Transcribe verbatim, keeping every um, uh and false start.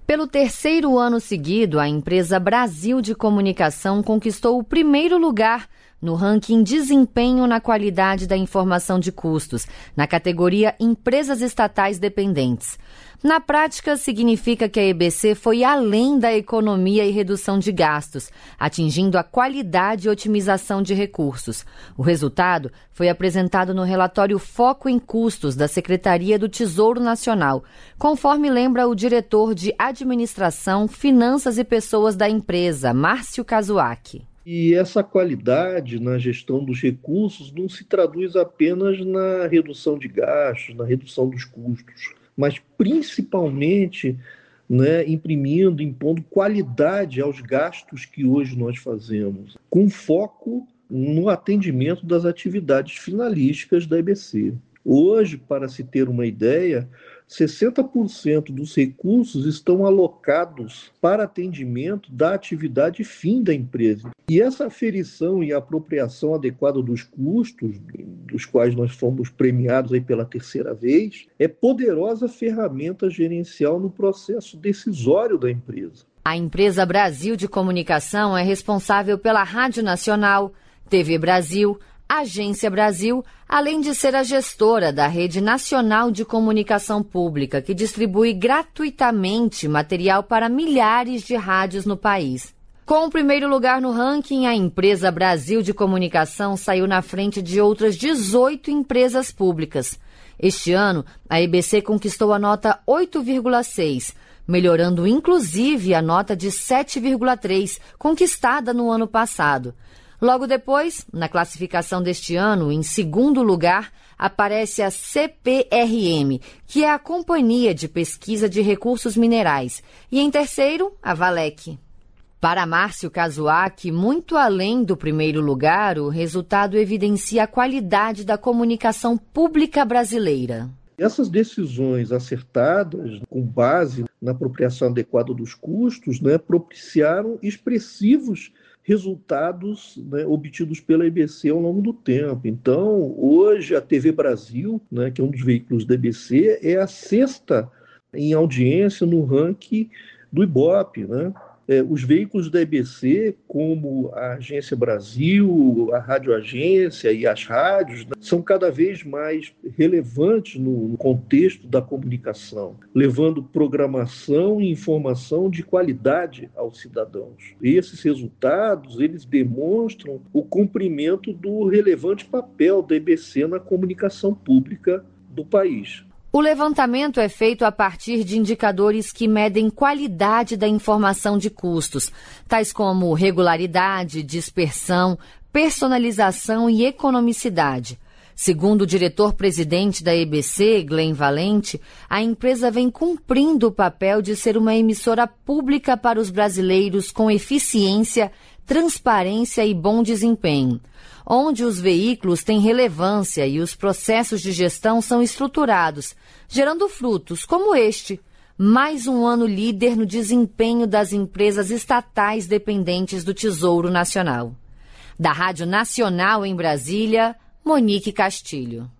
Pelo terceiro ano seguido, a empresa Brasil de Comunicação conquistou o primeiro lugar no ranking Desempenho na Qualidade da Informação de Custos, na categoria Empresas Estatais Dependentes. Na prática, significa que a E B C foi além da economia e redução de gastos, atingindo a qualidade e otimização de recursos. O resultado foi apresentado no relatório Foco em Custos da Secretaria do Tesouro Nacional, conforme lembra o diretor de Administração, Finanças e Pessoas da empresa, Márcio Kazuaki. E essa qualidade na gestão dos recursos não se traduz apenas na redução de gastos, na redução dos custos, mas principalmente, né, imprimindo, impondo qualidade aos gastos que hoje nós fazemos, com foco no atendimento das atividades finalísticas da E B C. Hoje, para se ter uma ideia, sessenta por cento dos recursos estão alocados para atendimento da atividade fim da empresa. E essa aferição e apropriação adequada dos custos, dos quais nós fomos premiados aí pela terceira vez, é poderosa ferramenta gerencial no processo decisório da empresa. A empresa Brasil de Comunicação é responsável pela Rádio Nacional, T V Brasil, Agência Brasil, além de ser a gestora da Rede Nacional de Comunicação Pública, que distribui gratuitamente material para milhares de rádios no país. Com o primeiro lugar no ranking, a empresa Brasil de Comunicação saiu na frente de outras dezoito empresas públicas. Este ano, a E B C conquistou a nota oito vírgula seis, melhorando inclusive a nota de sete vírgula três, conquistada no ano passado. Logo depois, na classificação deste ano, em segundo lugar, aparece a C P R M, que é a Companhia de Pesquisa de Recursos Minerais, e em terceiro, a Valec. Para Márcio Kazuaki, muito além do primeiro lugar, o resultado evidencia a qualidade da comunicação pública brasileira. Essas decisões acertadas, com base na apropriação adequada dos custos, né, propiciaram expressivos resultados, né, obtidos pela E B C ao longo do tempo. Então, hoje, a T V Brasil, né, que é um dos veículos da E B C, é a sexta em audiência no ranking do Ibope, né? É, os veículos da E B C, como a Agência Brasil, a Rádio Agência e as rádios, né, são cada vez mais relevantes no contexto da comunicação, levando programação e informação de qualidade aos cidadãos. E esses resultados, eles demonstram o cumprimento do relevante papel da E B C na comunicação pública do país. O levantamento é feito a partir de indicadores que medem qualidade da informação de custos, tais como regularidade, dispersão, personalização e economicidade. Segundo o diretor-presidente da E B C, Glenn Valente, a empresa vem cumprindo o papel de ser uma emissora pública para os brasileiros com eficiência, transparência e bom desempenho, onde os veículos têm relevância e os processos de gestão são estruturados, gerando frutos como este, mais um ano líder no desempenho das empresas estatais dependentes do Tesouro Nacional. Da Rádio Nacional em Brasília, Monique Castilho.